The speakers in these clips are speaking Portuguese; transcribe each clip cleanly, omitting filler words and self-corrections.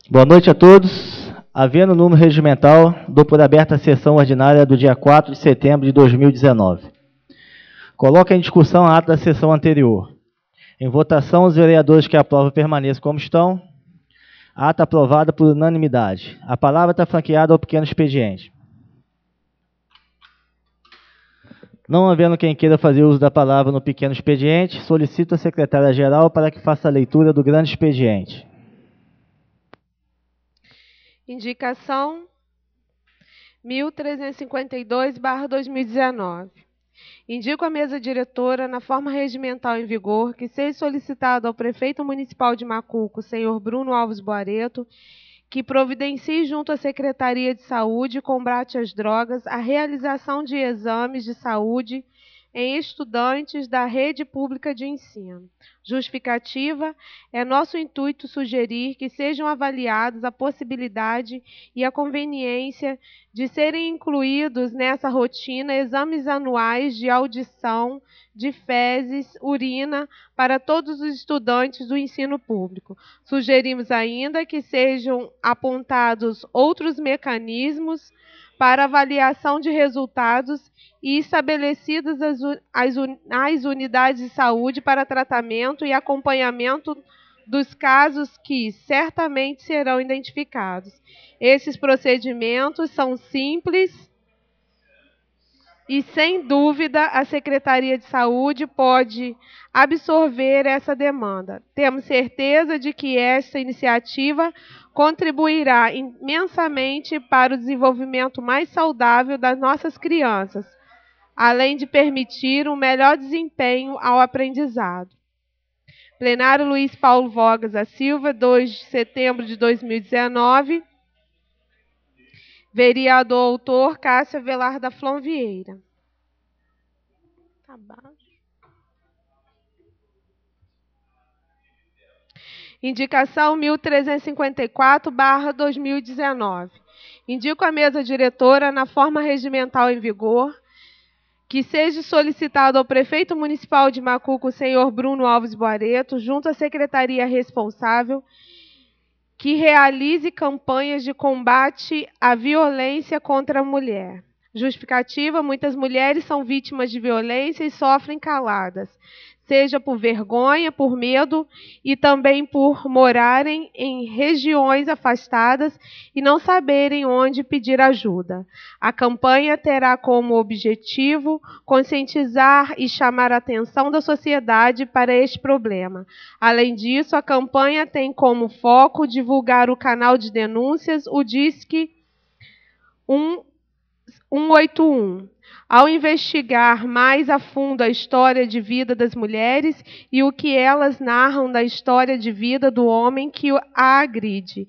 Boa noite a todos. Havendo número regimental, dou por aberta a sessão ordinária do dia 4 de setembro de 2019. Coloco em discussão a ata da sessão anterior. Em votação, os vereadores que aprovam permaneçam como estão. A ata aprovada por unanimidade. A palavra está franqueada ao pequeno expediente. Não havendo quem queira fazer uso da palavra no pequeno expediente, solicito a secretária-geral para que faça a leitura do grande expediente. Indicação 1352/2019. Indico à mesa diretora, na forma regimental em vigor, que seja solicitado ao prefeito municipal de Macuco, senhor Bruno Alves Boareto, que providencie junto à Secretaria de Saúde e Combate às Drogas a realização de exames de saúde em estudantes da rede pública de ensino. Justificativa: é nosso intuito sugerir que sejam avaliados a possibilidade e a conveniência de serem incluídos nessa rotina exames anuais de audição, de fezes, urina para todos os estudantes do ensino público. Sugerimos ainda que sejam apontados outros mecanismos para avaliação de resultados e estabelecidas as unidades de saúde para tratamento e acompanhamento dos casos que certamente serão identificados. Esses procedimentos são simples e, sem dúvida, a Secretaria de Saúde pode absorver essa demanda. Temos certeza de que esta iniciativa contribuirá imensamente para o desenvolvimento mais saudável das nossas crianças, além de permitir um melhor desempenho ao aprendizado. Plenário Luiz Paulo Vogas da Silva, 2 de setembro de 2019. Vereador autor Cássio Avelar da Flon Vieira. Tá baixo. Indicação 1354/2019. Indico à mesa diretora, na forma regimental em vigor, que seja solicitado ao prefeito municipal de Macuco, senhor Bruno Alves Boareto, junto à secretaria responsável, que realize campanhas de combate à violência contra a mulher. Justificativa: muitas mulheres são vítimas de violência e sofrem caladas, seja por vergonha, por medo e também por morarem em regiões afastadas e não saberem onde pedir ajuda. A campanha terá como objetivo conscientizar e chamar a atenção da sociedade para este problema. Além disso, a campanha tem como foco divulgar o canal de denúncias, o Disque 181. Ao investigar mais a fundo a história de vida das mulheres e o que elas narram da história de vida do homem que a agride,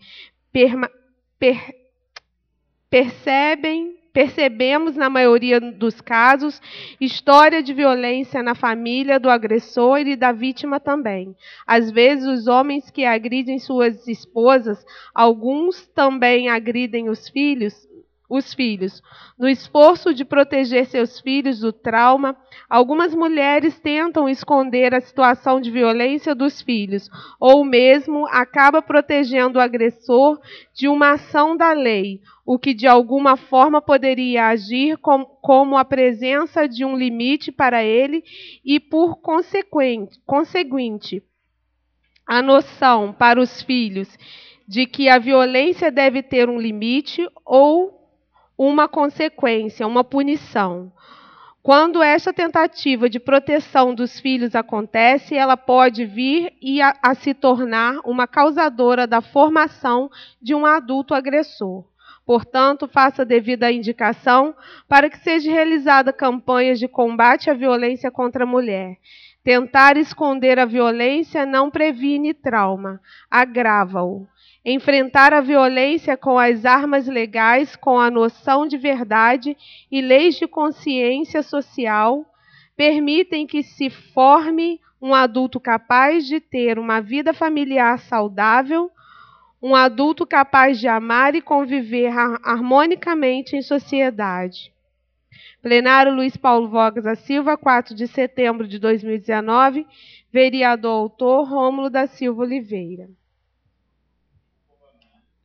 percebemos, na maioria dos casos, história de violência na família do agressor e da vítima também. Às vezes, os homens que agridem suas esposas, alguns também agridem os filhos. No esforço de proteger seus filhos do trauma, algumas mulheres tentam esconder a situação de violência dos filhos, ou mesmo acaba protegendo o agressor de uma ação da lei, o que de alguma forma poderia agir como a presença de um limite para ele e, por conseguinte, a noção para os filhos de que a violência deve ter um limite ou uma consequência, uma punição. Quando esta tentativa de proteção dos filhos acontece, ela pode vir a se tornar uma causadora da formação de um adulto agressor. Portanto, faça a devida indicação para que seja realizada campanhas de combate à violência contra a mulher. Tentar esconder a violência não previne trauma, agrava-o. Enfrentar a violência com as armas legais, com a noção de verdade e leis de consciência social, permitem que se forme um adulto capaz de ter uma vida familiar saudável, um adulto capaz de amar e conviver harmonicamente em sociedade. Plenário Luiz Paulo Vogas da Silva, 4 de setembro de 2019, vereador autor Rômulo da Silva Oliveira.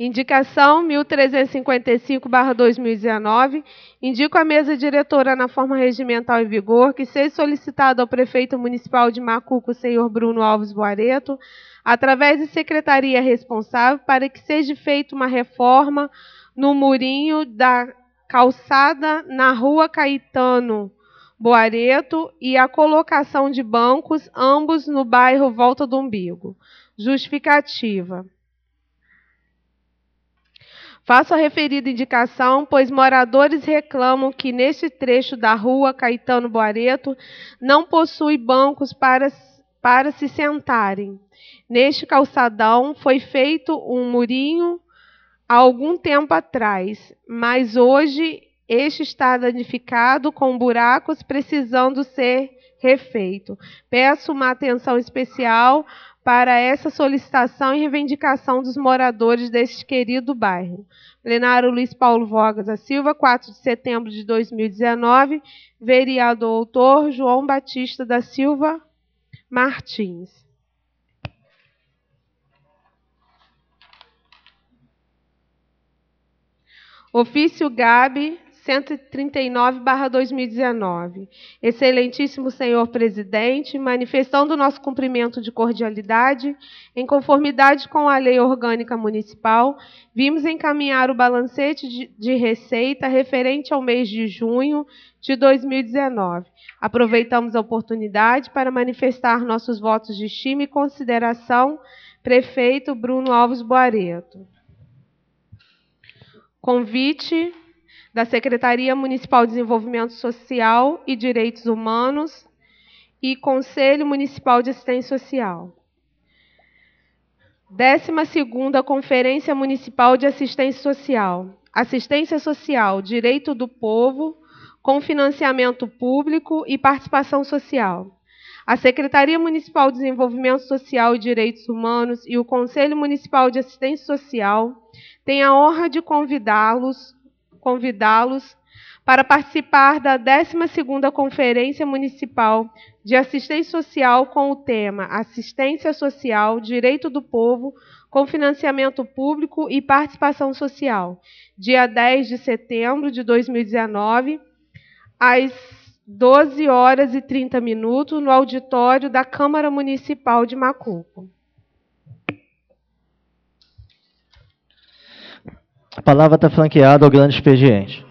Indicação 1355/2019. Indico à mesa diretora, na forma regimental em vigor, que seja solicitado ao prefeito municipal de Macuco, senhor Bruno Alves Boareto, através de secretaria responsável, para que seja feita uma reforma no murinho da calçada na rua Caetano Boareto e a colocação de bancos, ambos no bairro Volta do Umbigo. Justificativa. Faço a referida indicação, pois moradores reclamam que neste trecho da rua Caetano Boareto não possui bancos para se sentarem. Neste calçadão foi feito um murinho há algum tempo atrás, mas hoje este está danificado com buracos precisando ser refeito. Peço uma atenção especial para essa solicitação e reivindicação dos moradores deste querido bairro. Plenário Luiz Paulo Vogas da Silva, 4 de setembro de 2019, vereador autor João Batista da Silva Martins. Ofício GAB 139/2019. Excelentíssimo senhor presidente, manifestando o nosso cumprimento de cordialidade, em conformidade com a Lei Orgânica Municipal, vimos encaminhar o balancete de receita referente ao mês de junho de 2019. Aproveitamos a oportunidade para manifestar nossos votos de estima e consideração, prefeito Bruno Alves Boareto. Convite da Secretaria Municipal de Desenvolvimento Social e Direitos Humanos e Conselho Municipal de Assistência Social. 12ª Conferência Municipal de Assistência Social. Assistência Social, Direito do Povo, com financiamento público e participação social. A Secretaria Municipal de Desenvolvimento Social e Direitos Humanos e o Conselho Municipal de Assistência Social têm a honra de convidá-los para participar da 12ª Conferência Municipal de Assistência Social com o tema Assistência Social, Direito do Povo, com financiamento público e participação social, dia 10 de setembro de 2019, às 12h30, no auditório da Câmara Municipal de Macuco. A palavra está franqueada ao grande expediente.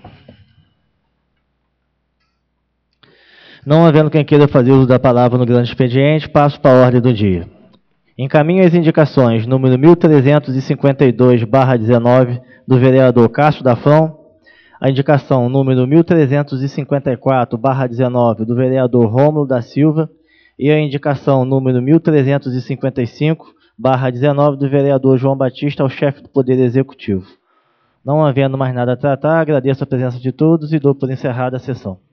Não havendo quem queira fazer uso da palavra no grande expediente, passo para a ordem do dia. Encaminho as indicações número 1352/19 do vereador Cássio Dafron, a indicação número 1354/19 do vereador Rômulo da Silva e a indicação número 1355/19 do vereador João Batista ao chefe do Poder Executivo. Não havendo mais nada a tratar, agradeço a presença de todos e dou por encerrada a sessão.